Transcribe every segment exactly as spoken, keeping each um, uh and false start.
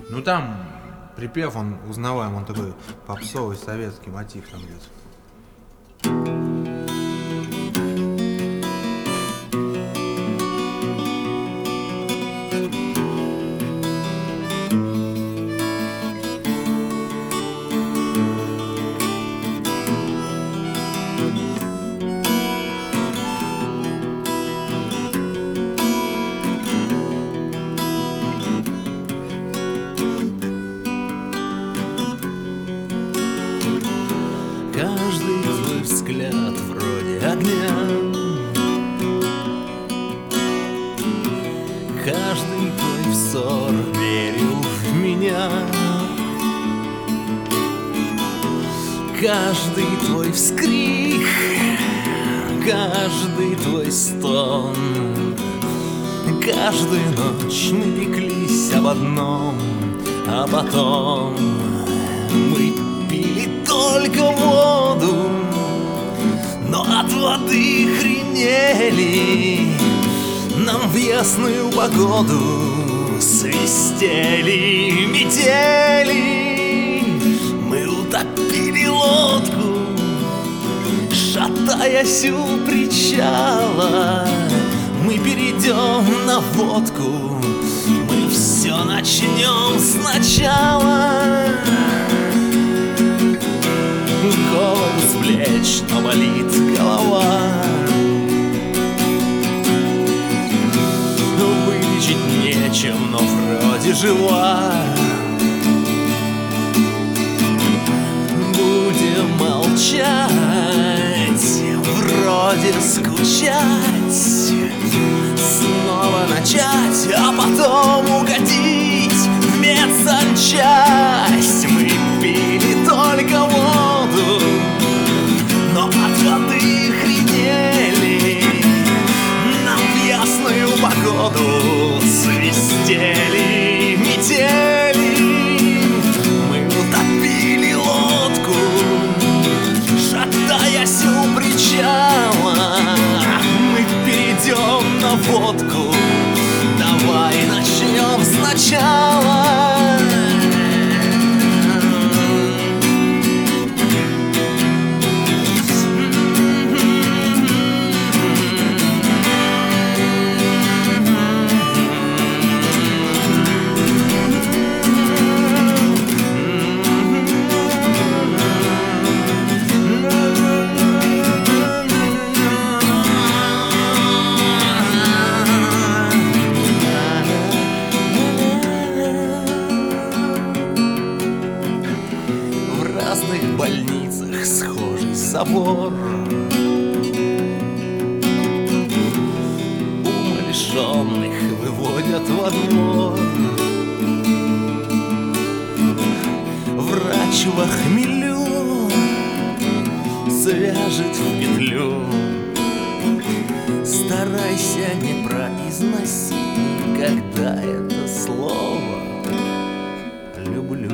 Ну там припев, он узнаваем, он такой попсовый советский мотив там где-то. Каждый твой взгляд вроде огня, каждый твой взор верил в меня, каждый твой вскрик, каждый твой стон, каждую ночь мы пеклись об одном, а потом мы пили только воду, но от воды хренели. Нам в ясную погоду свистели метели. Мы утопили лодку, шатаясь у причала. Мы перейдем на водку, мы все начнем сначала. Голову с плеч, но болит голова. Вылечить нечем, но вроде жива. Будем молчать, вроде скучать, снова начать, а потом угодить в медсанчасть. Мы пили только воду, но от воды хренели. Нам в ясную погоду свистели метели. Мы утопили лодку, шатаясь у причала. Мы перейдем на водку, давай начнем сначала. В разных больницах схожий собор. Умалишенных выводят во двор. Врач во хмелю свяжет в петлю. Старайся не произносить никогда это слово «люблю».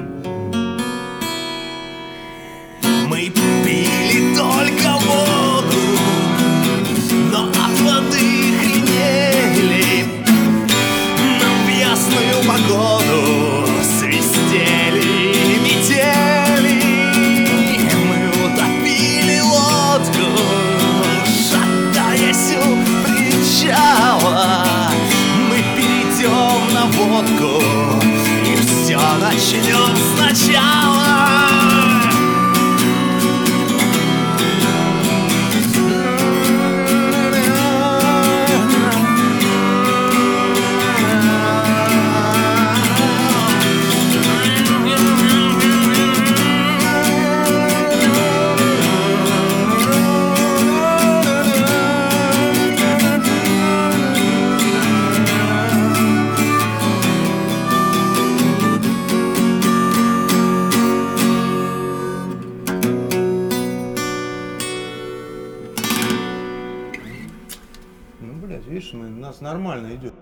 Мы пили только воду, но от воды хренели. Нам в ясную погоду свистели метели. Мы утопили лодку, шатаясь у причала. Мы перейдем на водку и все начнем сначала. Ну, блядь, видишь, мы, у нас нормально идет.